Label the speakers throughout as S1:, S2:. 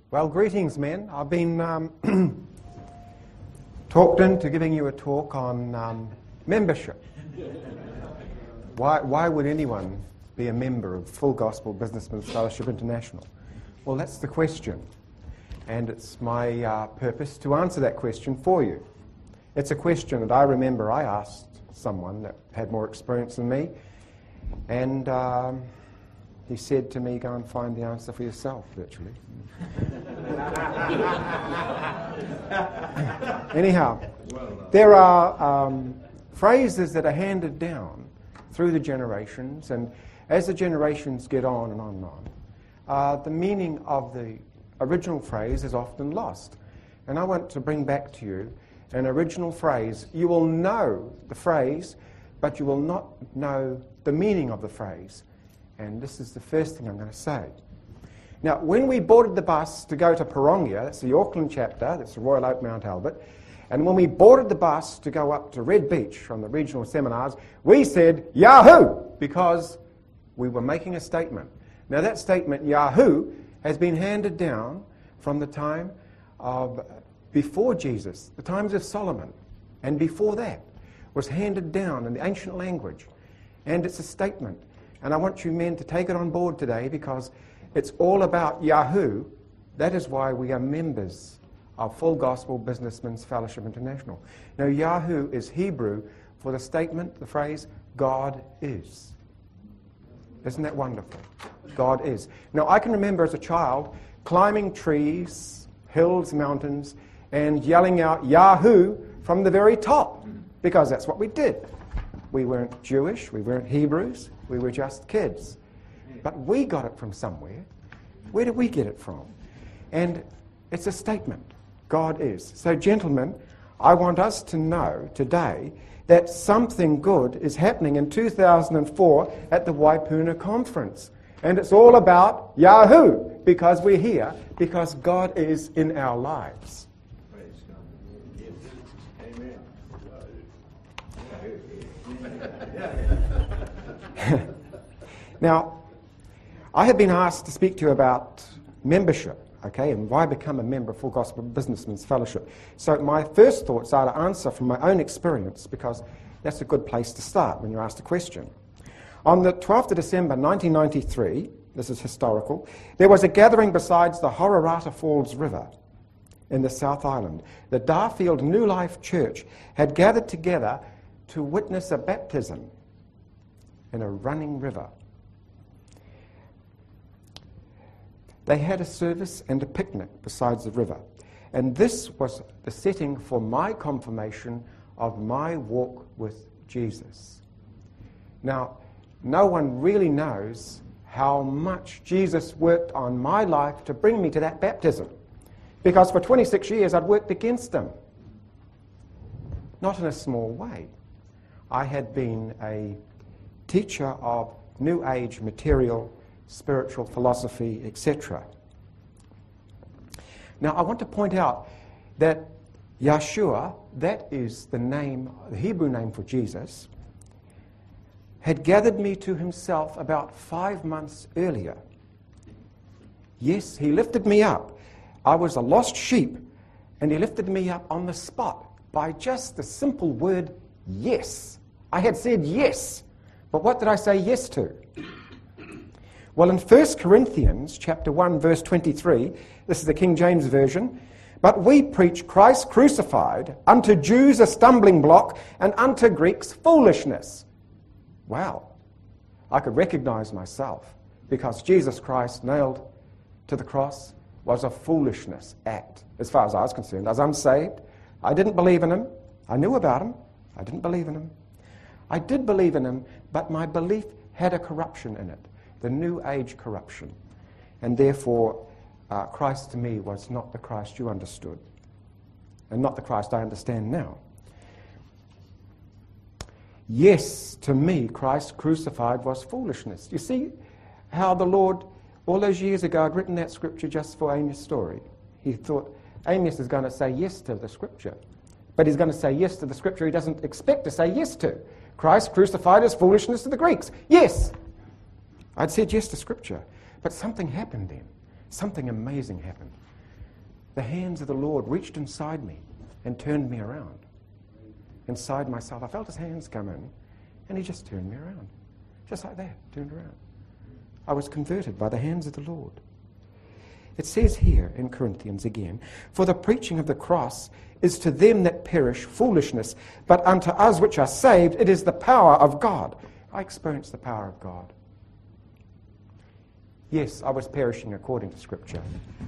S1: Well, greetings, men. I've been talked into giving you a talk on membership. Why would anyone be a member of Full Gospel Businessmen's Fellowship International? Well, that's the question. And it's my purpose to answer that question for you. It's a question that I remember I asked someone that had more experience than me. And he said to me, go and find the answer for yourself, virtually. Anyhow, there are phrases that are handed down through the generations, and as the generations get on and on and on, the meaning of the original phrase is often lost. And I want to bring back to you an original phrase. You will know the phrase, but you will not know the meaning of the phrase. And this is the first thing I'm going to say. Now, when we boarded the bus to go to Parongia, that's the Auckland chapter, that's the Royal Oak Mount Albert, and when we boarded the bus to go up to Red Beach from the regional seminars, we said, Yahoo! Because we were making a statement. Now, that statement, Yahoo, has been handed down from the time of before Jesus, the times of Solomon, and before that, was handed down in the ancient language. And it's a statement. And I want you men to take it on board today because it's all about Yahoo. That is why we are members of Full Gospel Businessmen's Fellowship International. Now, Yahoo is Hebrew for the statement, the phrase, God is. Isn't that wonderful? God is. Now, I can remember as a child climbing trees, hills, mountains, and yelling out Yahoo from the very top, because that's what we did. We weren't Jewish, we weren't Hebrews, we were just kids. But we got it from somewhere. Where did we get it from? And it's a statement. God is. So, gentlemen, I want us to know today that something good is happening in 2004 at the Waipuna Conference. And it's all about Yahoo, because we're here, because God is in our lives.
S2: Praise God. Amen.
S1: Now, I have been asked to speak to you about membership, okay, and why become a member of Full Gospel Businessmen's Fellowship. So my first thoughts are to answer from my own experience, because that's a good place to start when you're asked a question. On the 12th of December 1993, this is historical, there was a gathering besides the Hororata Falls River in the South Island. The Darfield New Life Church had gathered together to witness a baptism in a running river. They had a service and a picnic besides the river. And this was the setting for my confirmation of my walk with Jesus. Now, no one really knows how much Jesus worked on my life to bring me to that baptism. Because for 26 years I'd worked against him. Not in a small way. I had been a teacher of New Age material, spiritual philosophy, etc. Now, I want to point out that Yeshua, that is the name, the Hebrew name for Jesus, had gathered me to himself about 5 months earlier. Yes, he lifted me up. I was a lost sheep, and he lifted me up on the spot by just the simple word, yes. I had said yes, but what did I say yes to? Well, in 1 Corinthians chapter 1, verse 23, this is the King James Version, but we preach Christ crucified, unto Jews a stumbling block, and unto Greeks foolishness. Wow. I could recognize myself, because Jesus Christ nailed to the cross was a foolishness act, as far as I was concerned. I was unsaved. I didn't believe in him. I knew about him. I didn't believe in him. I did believe in him, but my belief had a corruption in it. The New Age corruption. And therefore, Christ to me was not the Christ you understood, and not the Christ I understand now. Yes, to me, Christ crucified was foolishness. You see how the Lord, all those years ago, had written that scripture just for Amos' story. He thought, Amos is going to say yes to the scripture, but he's going to say yes to the scripture he doesn't expect to say yes to. Christ crucified as foolishness to the Greeks. Yes! I'd said yes to Scripture. But something happened then. Something amazing happened. the hands of the Lord reached inside me and turned me around. Inside myself, I felt his hands come in, and he just turned me around. Just like that, turned around. I was converted by the hands of the Lord. It says here in Corinthians again, for the preaching of the cross is to them that perish foolishness, but unto us which are saved it is the power of God. I experienced the power of God. Yes, I was perishing according to Scripture.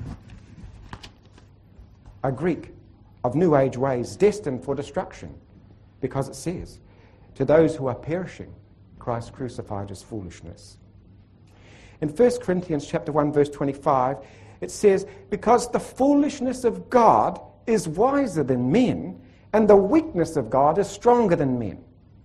S1: A Greek of New Age ways, destined for destruction, because it says, to those who are perishing, Christ crucified as foolishness. In 1 Corinthians chapter 1, verse 25, it says, because the foolishness of God is wiser than men, and the weakness of God is stronger than men.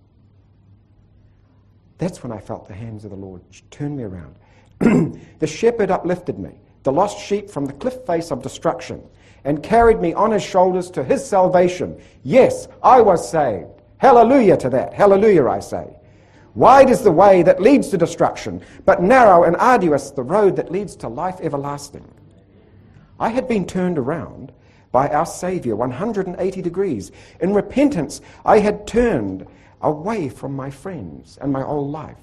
S1: That's when I felt the hands of the Lord turn me around. The shepherd uplifted me, the lost sheep from the cliff face of destruction, and carried me on his shoulders to his salvation. Yes, I was saved. Hallelujah to that. Hallelujah, I say. Wide is the way that leads to destruction, but narrow and arduous the road that leads to life everlasting. I had been turned around by our Savior 180 degrees. In repentance, I had turned away from my friends and my old life.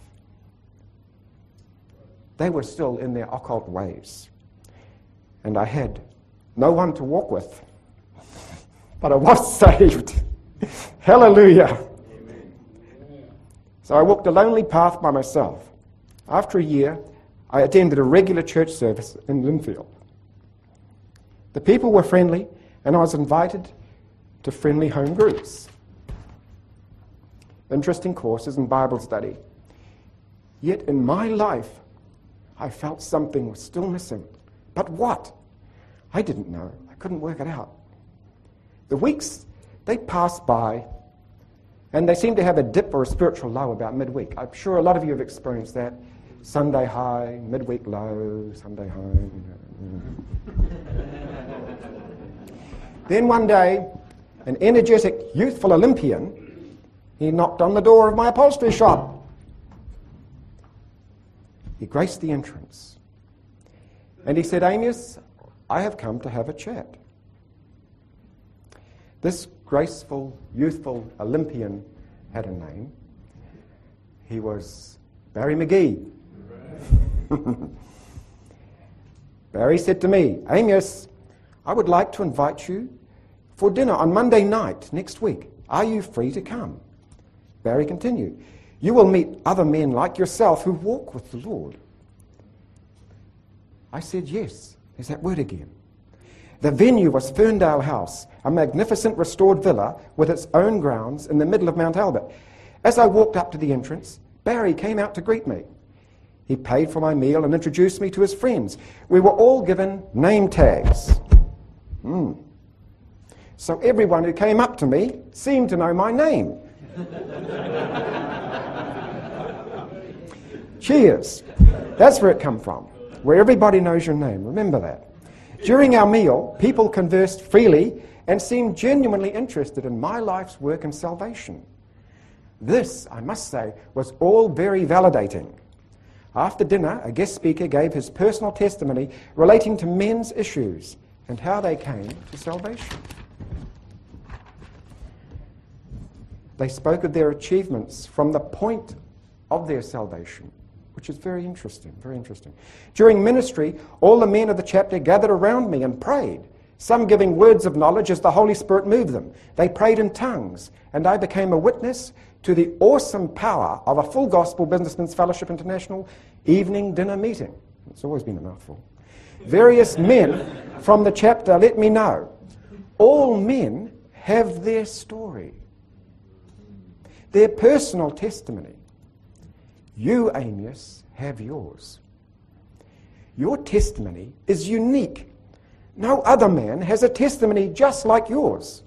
S1: They were still in their occult ways, and I had no one to walk with, but I was saved. Hallelujah. Amen. So I walked a lonely path by myself. After a year, I attended a regular church service in Linfield. The people were friendly, and I was invited to friendly home groups, interesting courses and Bible study. Yet in my life, I felt something was still missing. But what? I didn't know. I couldn't work it out. The weeks, they passed by, and they seemed to have a dip or a spiritual low about midweek. I'm sure a lot of you have experienced that. Sunday high, midweek low, Sunday high. Then one day, an energetic, youthful Olympian, he knocked on the door of my upholstery shop. He graced the entrance. And he said, Amius, I have come to have a chat. This graceful, youthful Olympian had a name. He was Barry McGee. Barry said to me, Amius, I would like to invite you for dinner on Monday night next week. Are you free to come? Barry continued, you will meet other men like yourself who walk with the Lord. I said yes. There's that word again. The venue was Ferndale House, a magnificent restored villa with its own grounds in the middle of Mount Albert. As I walked up to the entrance, Barry came out to greet me. He paid for my meal and introduced me to his friends. We were all given name tags. So everyone who came up to me seemed to know my name. Cheers. That's where it come from, where everybody knows your name. Remember that. During our meal, people conversed freely and seemed genuinely interested in my life's work and salvation. This, I must say, was all very validating. After dinner, a guest speaker gave his personal testimony relating to men's issues and how they came to salvation. They spoke of their achievements from the point of their salvation, which is very interesting, very interesting. During ministry, all the men of the chapter gathered around me and prayed, some giving words of knowledge as the Holy Spirit moved them. They prayed in tongues, and I became a witness to the awesome power of a Full Gospel Businessmen's Fellowship International evening dinner meeting. It's always been a mouthful. Various men from the chapter let me know. All men have their story, their personal testimony. You, Amius, have yours. Your testimony is unique. No other man has a testimony just like yours.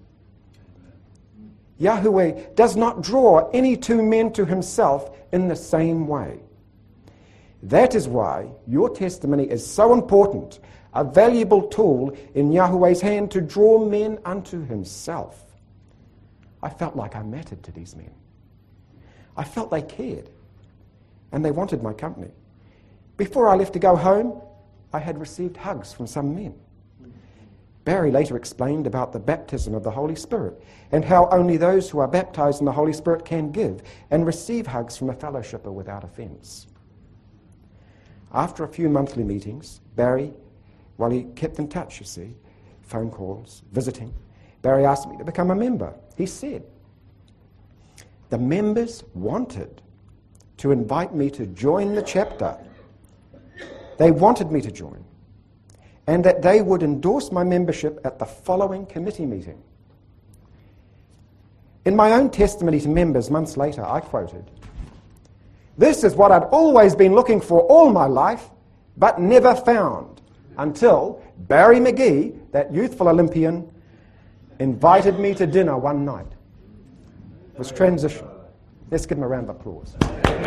S1: Yahweh does not draw any two men to himself in the same way. That is why your testimony is so important, a valuable tool in Yahweh's hand to draw men unto himself. I felt like I mattered to these men. I felt they cared, and they wanted my company. Before I left to go home, I had received hugs from some men. Barry later explained about the baptism of the Holy Spirit and how only those who are baptized in the Holy Spirit can give and receive hugs from a fellowshipper without offense. After a few monthly meetings, Barry, well, he kept in touch, you see, phone calls, visiting. Barry asked me to become a member. He said, the members wanted to invite me to join the chapter. They wanted me to join, and that they would endorse my membership at the following committee meeting. In my own testimony to members months later, I quoted, "This is what I'd always been looking for all my life, but never found, until Barry McGee, that youthful Olympian, invited me to dinner one night." It was transition. Let's give him a round of applause.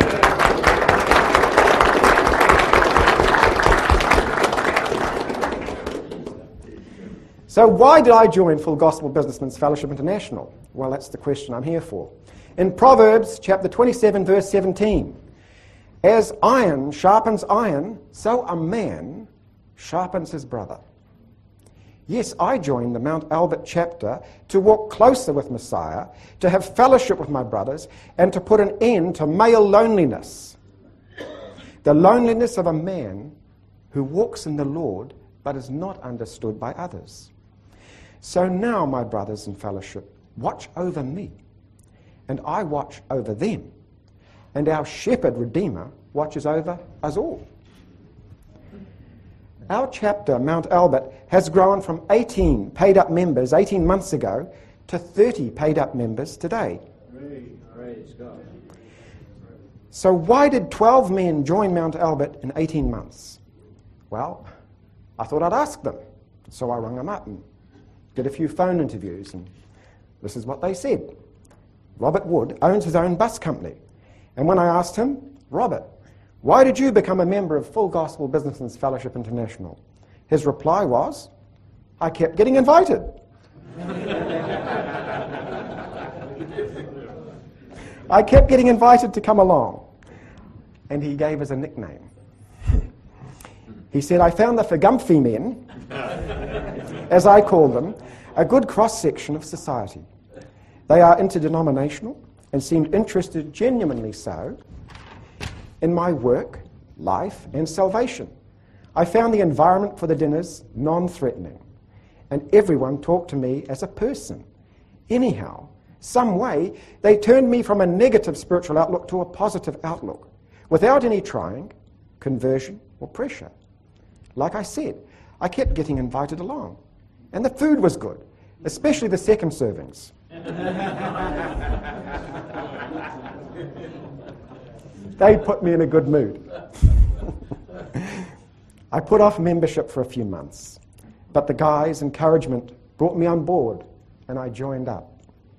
S1: So why did I join Full Gospel Businessmen's Fellowship International? Well, that's the question I'm here for. In Proverbs chapter 27, verse 17, as iron sharpens iron, so a man sharpens his brother. Yes, I joined the Mount Albert chapter to walk closer with Messiah, to have fellowship with my brothers, and to put an end to male loneliness. The loneliness of a man who walks in the Lord but is not understood by others. So now, my brothers in fellowship, watch over me, and I watch over them, and our shepherd Redeemer watches over us all. Our chapter, Mount Albert, has grown from 18 paid-up members 18 months ago to 30 paid-up members today.
S2: Praise God.
S1: So why did 12 men join Mount Albert in 18 months? Well, I thought I'd ask them. So I rang them up and did a few phone interviews, and this is what they said. Robert Wood owns his own bus company. And when I asked him, "Robert, why did you become a member of Full Gospel Businessmen's Fellowship International?" His reply was, "I kept getting invited." I kept getting invited to come along. And he gave us a nickname. He said, "I found the Fagumfi men, as I call them, a good cross-section of society. They are interdenominational and seemed interested, genuinely so, in my work, life, and salvation. I found the environment for the dinners non-threatening, and everyone talked to me as a person. Anyhow, some way, they turned me from a negative spiritual outlook to a positive outlook, without any trying, conversion, or pressure. Like I said, I kept getting invited along, and the food was good, especially the second servings." They put me in a good mood. I put off membership for a few months, but the guys' encouragement brought me on board, and I joined up.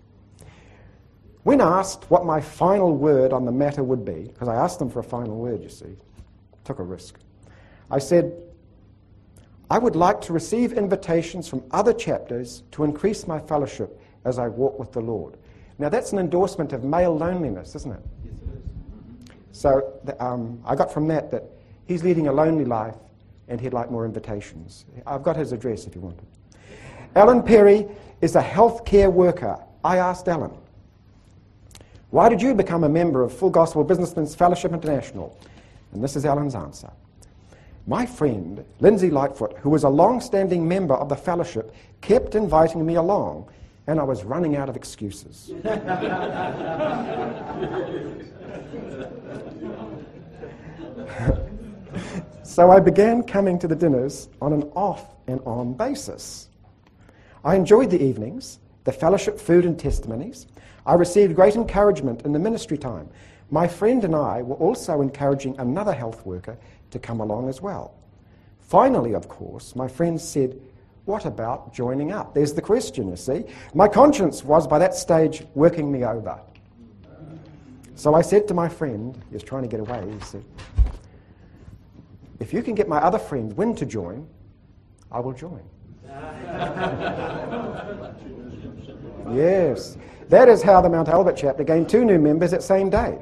S1: When asked what my final word on the matter would be, because I asked them for a final word, you see, took a risk, I said, "I would like to receive invitations from other chapters to increase my fellowship as I walk with the Lord." Now that's an endorsement of male loneliness, isn't it?
S2: Yes, it is.
S1: So I got from that he's leading a lonely life and he'd like more invitations. I've got his address if you want it. Alan Perry is a healthcare worker. I asked Alan, "Why did you become a member of Full Gospel Businessmen's Fellowship International?" And this is Alan's answer. "My friend, Lindsay Lightfoot, who was a long-standing member of the fellowship, kept inviting me along, and I was running out of excuses." So I began coming to the dinners on an off and on basis. I enjoyed the evenings, the fellowship food and testimonies. I received great encouragement in the ministry time. My friend and I were also encouraging another health worker to come along as well. Finally, of course, my friend said, "What about joining up?" There's the question, you see. My conscience was by that stage working me over. So I said to my friend, he was trying to get away, he said, "If you can get my other friend, Wynne, to join, I will join." Yes, that is how the Mount Albert chapter gained 2 new members that same day.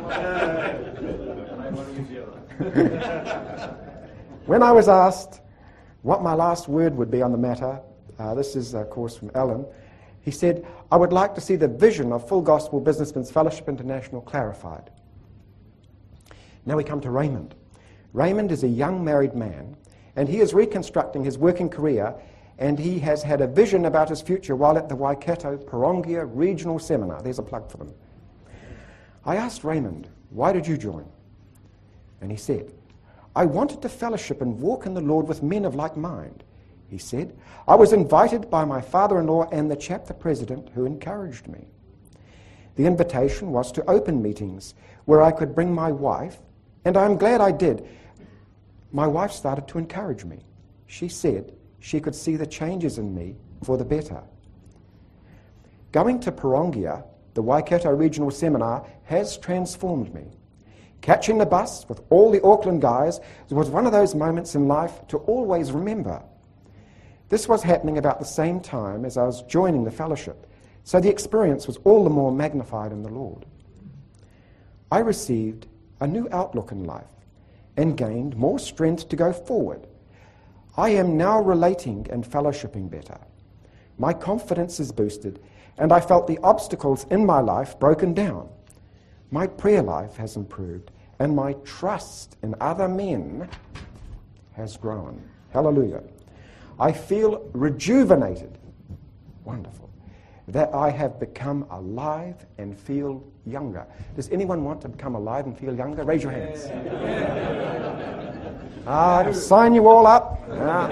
S1: When I was asked what my last word would be on the matter. This is, of course, from Alan. He said, I would like to see the vision of Full Gospel Businessmen's Fellowship International clarified. Now we come to Raymond. Raymond is a young married man, and he is reconstructing his working career, and he has had a vision about his future while at the Waikato Parongia Regional Seminar. There's a plug for them. I asked Raymond, why did you join? And he said, I wanted to fellowship and walk in the Lord with men of like mind. He said, I was invited by my father-in-law and the chapter president who encouraged me. The invitation was to open meetings where I could bring my wife, and I'm glad I did. My wife started to encourage me. She said she could see the changes in me for the better. Going to Parongia, the Waikato Regional Seminar, has transformed me. Catching the bus with all the Auckland guys was one of those moments in life to always remember. This was happening about the same time as I was joining the fellowship, so the experience was all the more magnified in the Lord. I received a new outlook in life and gained more strength to go forward. I am now relating and fellowshipping better. My confidence is boosted, and I felt the obstacles in my life broken down. My prayer life has improved, and my trust in other men has grown. Hallelujah. I feel rejuvenated. Wonderful. That I have become alive and feel younger. Does anyone want to become alive and feel younger? Raise your hands. To sign you all up.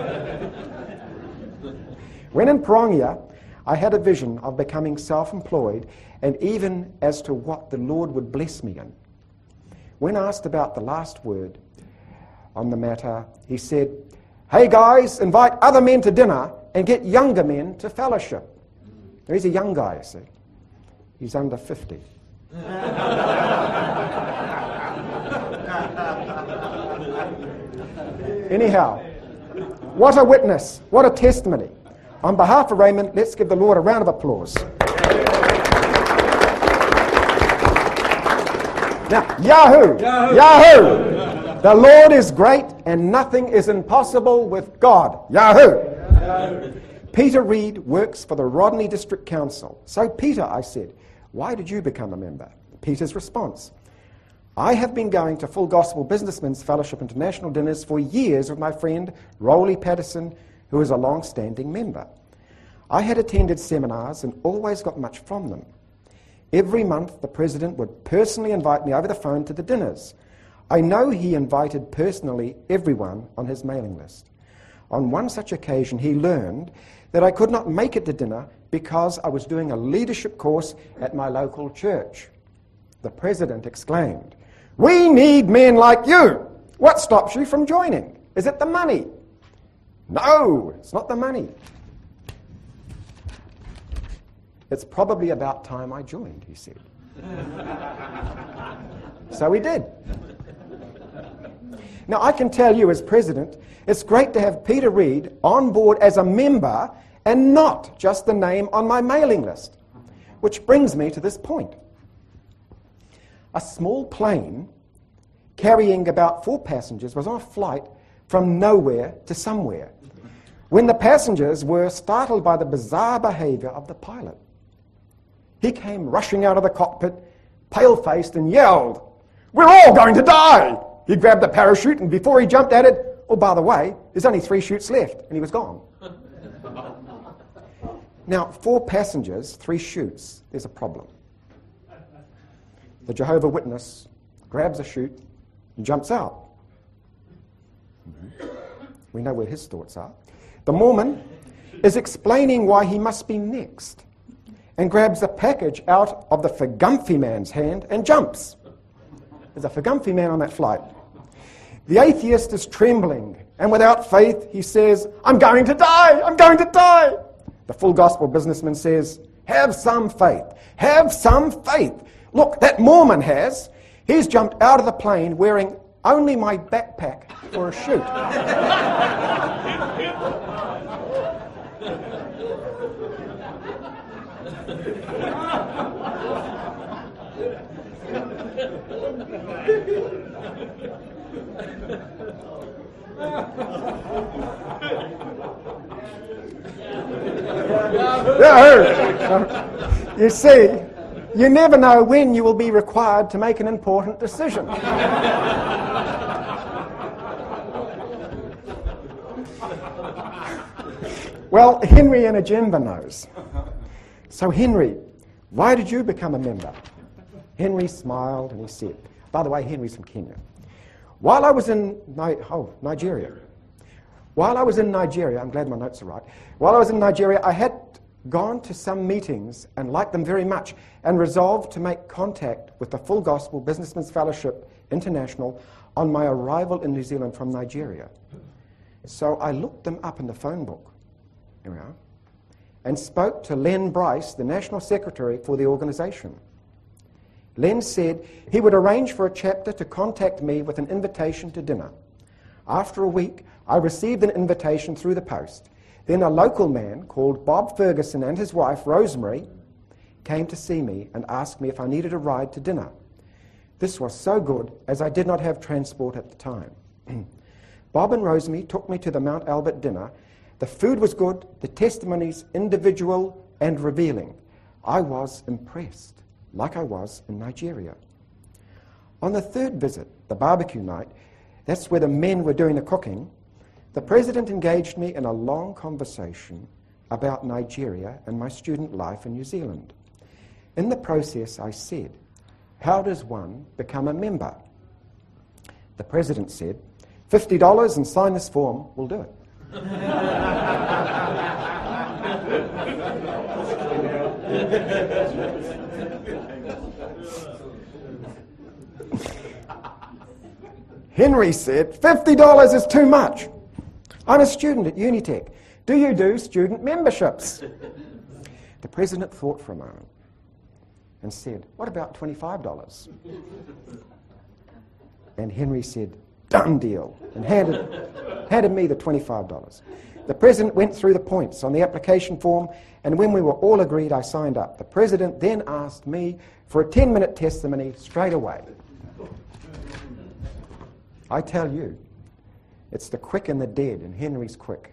S1: When in Parongia, I had a vision of becoming self-employed and even as to what the Lord would bless me in. When asked about the last word on the matter, he said, hey guys, invite other men to dinner and get younger men to fellowship. Now, he's a young guy, you see. He's under 50. Anyhow, what a witness, what a testimony. On behalf of Raymond, let's give the Lord a round of applause. Now, Yahoo! Yahoo! The Lord is great and nothing is impossible with God. Yahoo! Peter Reed works for the Rodney District Council. So Peter, I said, why did you become a member? Peter's response, I have been going to Full Gospel Businessmen's Fellowship International dinners for years with my friend Rolly Patterson, who is a long-standing member. I had attended seminars and always got much from them. Every month, the president would personally invite me over the phone to the dinners. I know he invited personally everyone on his mailing list. On one such occasion, he learned that I could not make it to dinner because I was doing a leadership course at my local church. The president exclaimed, we need men like you. What stops you from joining? Is it the money? No, it's not the money. It's probably about time I joined, he said. So he did. Now, I can tell you as president, it's great to have Peter Reed on board as a member and not just the name on my mailing list. Which brings me to this point. A small plane carrying about 4 passengers was on a flight from nowhere to somewhere when the passengers were startled by the bizarre behavior of the pilot. He came rushing out of the cockpit, pale-faced, and yelled, we're all going to die! He grabbed the parachute, and before he jumped at it, oh, by the way, there's only 3 chutes left, and he was gone. Now, 4 passengers, 3 chutes, there's a problem. The Jehovah's Witness grabs a chute and jumps out. We know where his thoughts are. The Mormon is explaining why he must be next and grabs a package out of the Fagumfi man's hand and jumps. There's a Fagumfi man on that flight. The atheist is trembling, and without faith, he says, I'm going to die! I'm going to die! The Full Gospel businessman says, have some faith. Have some faith. Look, that Mormon has. He's jumped out of the plane wearing only my backpack for a chute. You see, you never know when you will be required to make an important decision. Well, Henry in Agenda knows. So Henry, why did you become a member? Henry smiled and he said, by the way, Henry's from Kenya. While I was in Nigeria. While I was in Nigeria, I'm glad my notes are right. While I was in Nigeria, I had gone to some meetings and liked them very much and resolved to make contact with the Full Gospel Businessmen's Fellowship International on my arrival in New Zealand from Nigeria. So I looked them up in the phone book, here we are, and spoke to Len Bryce, the National Secretary for the organization. Len said he would arrange for a chapter to contact me with an invitation to dinner. After a week, I received an invitation through the post. Then a local man called Bob Ferguson and his wife, Rosemary, came to see me and asked me if I needed a ride to dinner. This was so good, as I did not have transport at the time. Bob and Rosemary took me to the Mount Albert dinner. The food was good, the testimonies individual and revealing. I was impressed, like I was in Nigeria. On the third visit, the barbecue night, that's where the men were doing the cooking, the president engaged me in a long conversation about Nigeria and my student life in New Zealand. In the process, I said, how does one become a member? The president said, $50 and sign this form, we'll do it. Henry said, $50 is too much. I'm a student at Unitec. Do you do student memberships? The president thought for a moment and said, what about $25? And Henry said, done deal, and handed me the $25. The president went through the points on the application form, and when we were all agreed, I signed up. The president then asked me for a 10-minute testimony straight away. I tell you, it's the quick and the dead, and Henry's quick.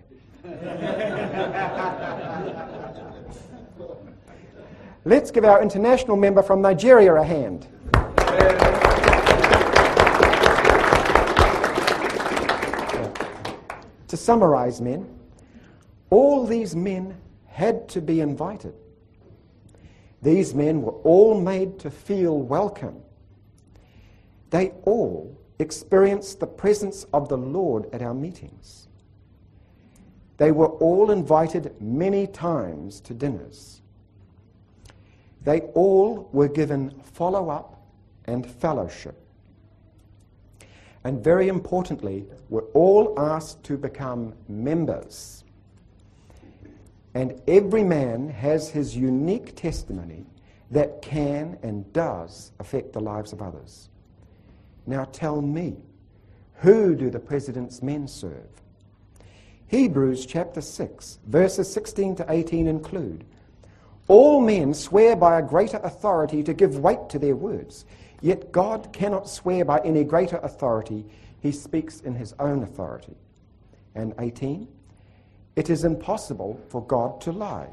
S1: Let's give our international member from Nigeria a hand. To summarize, men, all these men had to be invited. These men were all made to feel welcome. They all experienced the presence of the Lord at our meetings. They were all invited many times to dinners. They all were given follow-up and fellowship. And very importantly, were all asked to become members. And every man has his unique testimony that can and does affect the lives of others. Now tell me, who do the president's men serve? Hebrews chapter 6, verses 16 to 18 include, all men swear by a greater authority to give weight to their words, yet God cannot swear by any greater authority. He speaks in his own authority. And 18, it is impossible for God to lie.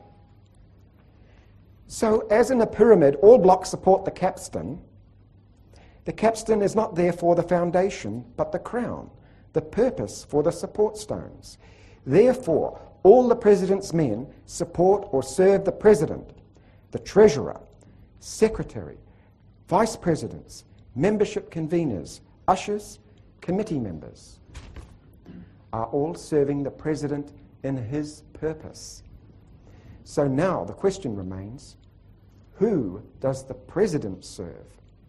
S1: So as in a pyramid, all blocks support the capstone is not therefore the foundation, but the crown, the purpose for the support stones. Therefore, all the president's men support or serve the president, the treasurer, secretary, vice presidents, membership conveners, ushers, committee members, are all serving the president in his purpose. So now the question remains, who does the president serve?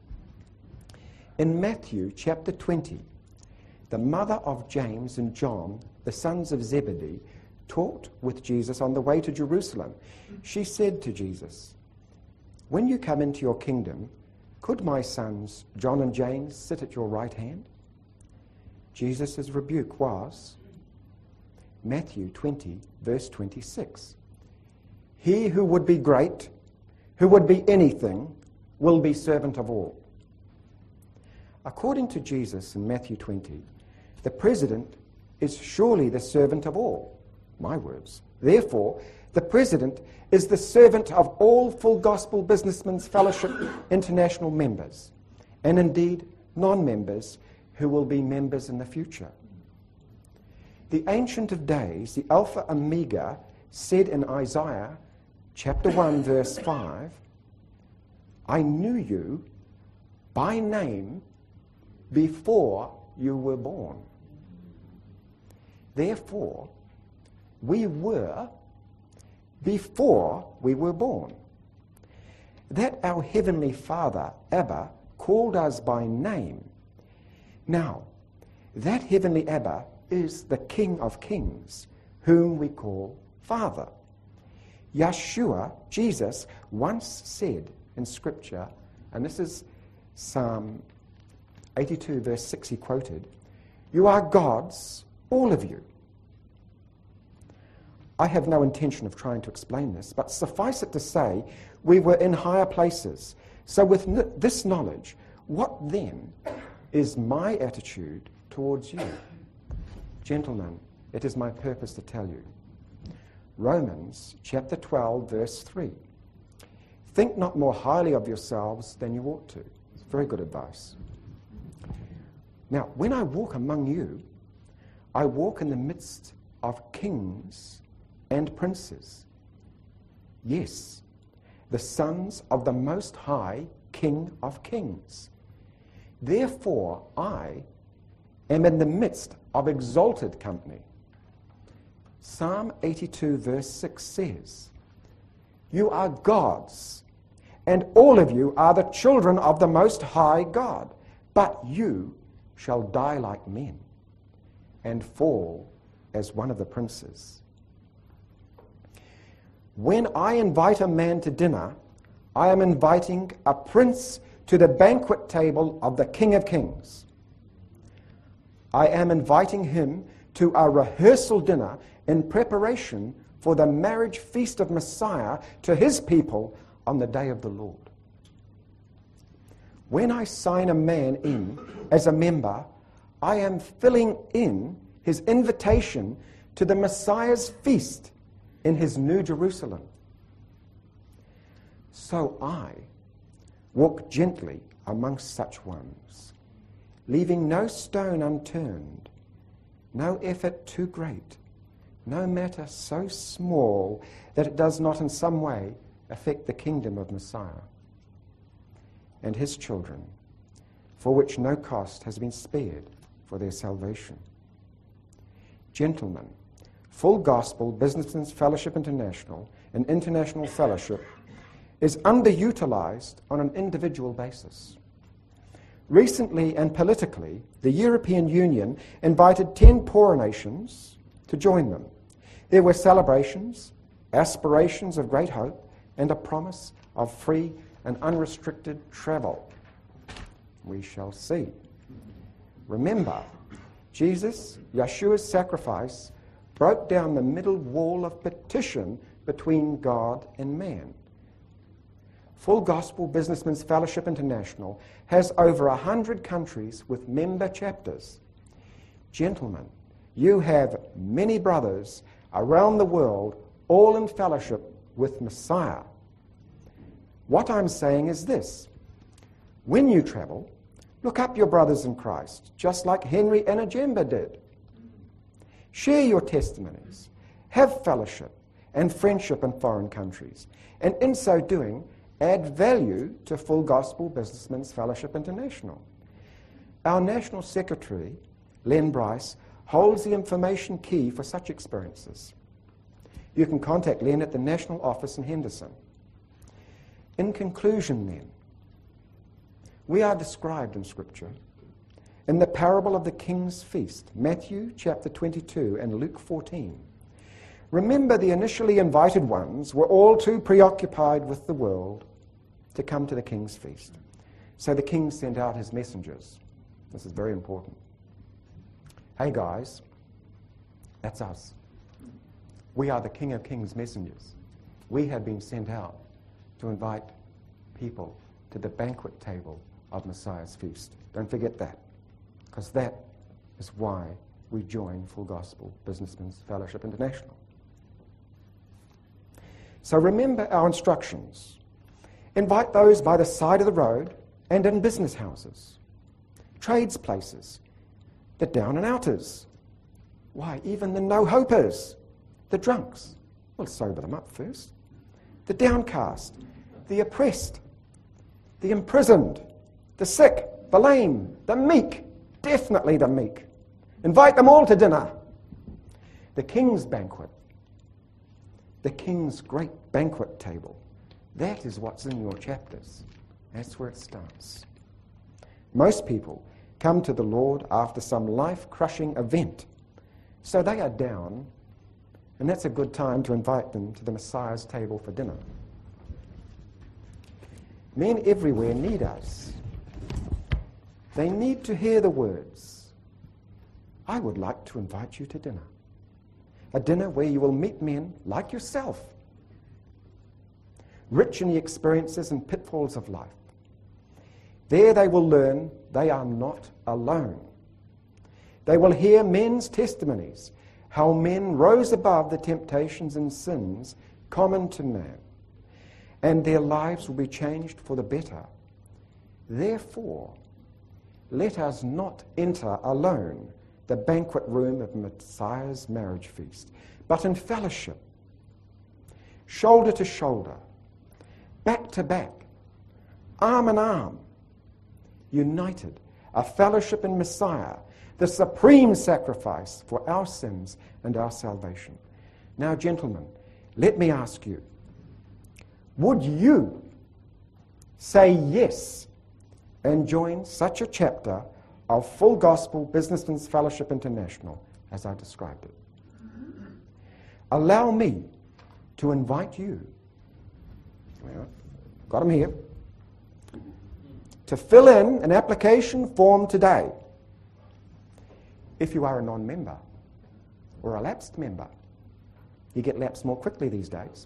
S1: In Matthew chapter 20, the mother of James and John, the sons of Zebedee, talked with Jesus on the way to Jerusalem. She said to Jesus, when you come into your kingdom, could my sons John and James sit at your right hand? Jesus' rebuke was Matthew 20, verse 26. He who would be great, who would be anything, will be servant of all. According to Jesus in Matthew 20, the president is surely the servant of all. My words. Therefore, the President is the servant of all Full Gospel Businessmen's Fellowship International members, and indeed non-members who will be members in the future. The Ancient of Days, the Alpha Omega, said in Isaiah chapter 1 verse 5, I knew you by name before you were born. Therefore, we were before we were born. That our Heavenly Father, Abba, called us by name. Now, that Heavenly Abba is the King of Kings, whom we call Father. Yeshua, Jesus, once said in Scripture, and this is Psalm 82 verse 6 he quoted, you are gods, all of you. I have no intention of trying to explain this, but suffice it to say, we were in higher places. So with this knowledge, what then is my attitude towards you? Gentlemen, it is my purpose to tell you. Romans chapter 12, verse 3. Think not more highly of yourselves than you ought to. It's very good advice. Now, when I walk among you, I walk in the midst of kings and princes. Yes, the sons of the Most High King of Kings. Therefore, I am in the midst of exalted company. Psalm 82 verse 6 says, you are gods, and all of you are the children of the Most High God, but you shall die like men and fall as one of the princes. When I invite a man to dinner, I am inviting a prince to the banquet table of the King of Kings. I am inviting him to a rehearsal dinner in preparation for the marriage feast of Messiah to his people on the day of the Lord. When I sign a man in as a member, I am filling in his invitation to the Messiah's feast in his New Jerusalem. So I walk gently amongst such ones, leaving no stone unturned, no effort too great, no matter so small that it does not in some way affect the kingdom of Messiah and his children, for which no cost has been spared for their salvation. Gentlemen, Full Gospel Businessmen's Fellowship International, an international fellowship, is underutilized on an individual basis. Recently and politically, the European Union invited 10 poorer nations to join them. There were celebrations, aspirations of great hope, and a promise of free and unrestricted travel. We shall see. Remember, Jesus, Yeshua's sacrifice, broke down the middle wall of partition between God and man. Full Gospel Businessmen's Fellowship International has over 100 countries with member chapters. Gentlemen, you have many brothers around the world, all in fellowship with Messiah. What I'm saying is this: when you travel, look up your brothers in Christ, just like Henry and Ajemba did. Share your testimonies, have fellowship and friendship in foreign countries, and in so doing, add value to Full Gospel Businessmen's Fellowship International. Our National Secretary, Len Bryce, holds the information key for such experiences. You can contact Len at the National Office in Henderson. In conclusion then, we are described in Scripture in the parable of the King's Feast, Matthew chapter 22 and Luke 14. Remember, the initially invited ones were all too preoccupied with the world to come to the King's Feast. So the King sent out his messengers. This is very important. Hey guys, that's us. We are the King of Kings messengers. We have been sent out to invite people to the banquet table of Messiah's feast. Don't forget that, because that is why we join Full Gospel Businessmen's Fellowship International. So remember our instructions. Invite those by the side of the road and in business houses, trades places, the down and outers. Why, even the no-hopers, the drunks. We'll sober them up first. The downcast, the oppressed, the imprisoned, the sick, the lame, the meek, definitely the meek. Invite them all to dinner. The king's banquet, the king's great banquet table. That is what's in your chapters. That's where it starts. Most people come to the Lord after some life-crushing event. So they are down, and that's a good time to invite them to the Messiah's table for dinner. Men everywhere need us. They need to hear the words, I would like to invite you to dinner. A dinner where you will meet men like yourself, rich in the experiences and pitfalls of life. There they will learn they are not alone. They will hear men's testimonies, how men rose above the temptations and sins common to man, and their lives will be changed for the better. Therefore, let us not enter alone the banquet room of Messiah's marriage feast, but in fellowship, shoulder to shoulder, back to back, arm in arm, united, a fellowship in Messiah, the supreme sacrifice for our sins and our salvation. Now, gentlemen, let me ask you, would you say yes and join such a chapter of Full Gospel Businessmen's Fellowship International as I described it? Allow me to invite you, well, got them here, to fill in an application form today. If you are a non-member or a lapsed member, you get lapsed more quickly these days.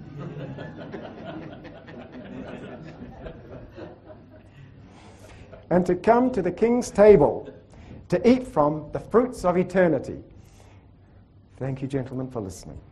S1: And to come to the King's table to eat from the fruits of eternity. Thank you, gentlemen, for listening.